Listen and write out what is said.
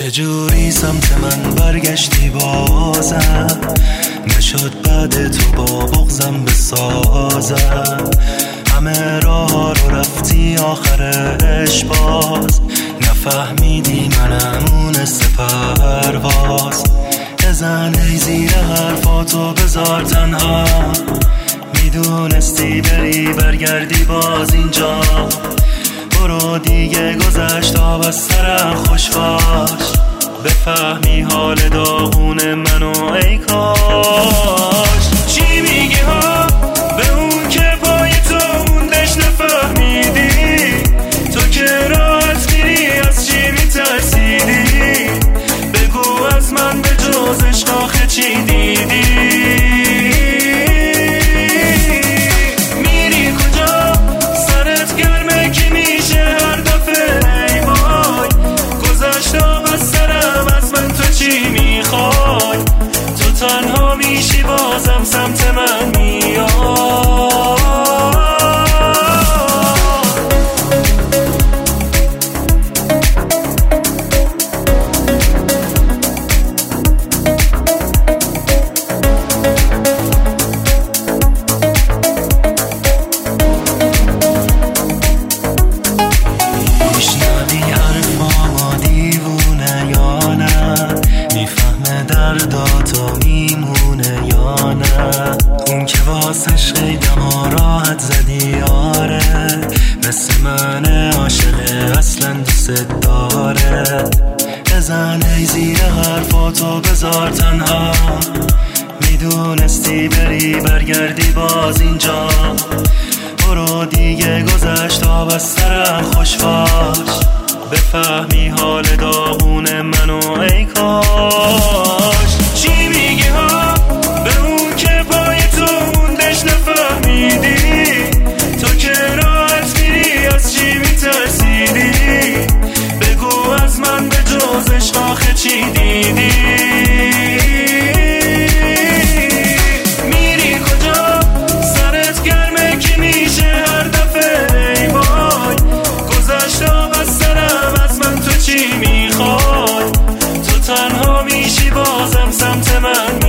چجوری سمت من برگشتی بازم، نشد بعد تو با بغضم بسازم. همه راه رو رفتی آخرش باز، نفهمیدی منم اون سپرواز. بزن ای زیر حرفاتو بذار تنها، میدونستی بری برگردی باز اینجا. برو دیگه گذشت آب از سرم خوش باش، بفهمی حال داغون منو ای کاش. چی میگی ها به اون که پای تو موندش نفهمیدی؟ تو که راحت میری از چی میترسیدی؟ بگو از من به جز عشق آخه چی دیدی؟ تنها میشی بازم سمت من میاد. میشنوی حرفامو دیوونه یا نه؟ میفهمه درداتو میمونه یا نه؟ اون که واسش خیدم و راحت زدی آره، مثل من عاشقه اصلا دوست داره. بزن ای زیر حرفاتو بذار تنها، میدونستی بری برگردی باز اینجا. برو دیگه گذشت آب از سرم خوش باش، بفهمی حال داغون منو ای کاش. چی میگی ها به اون که پای تو موندش نفهمیدی؟ تو که راحت میری از چی میترسیدی؟ بگو از من به جز عشق آخه چی دیدی؟ میری کجا سرت گرمه که میشه هر دفعه ای وای؟ گذشت آب از سرم از من تو چی میخوای؟ تو تنها میشی بازم سمت من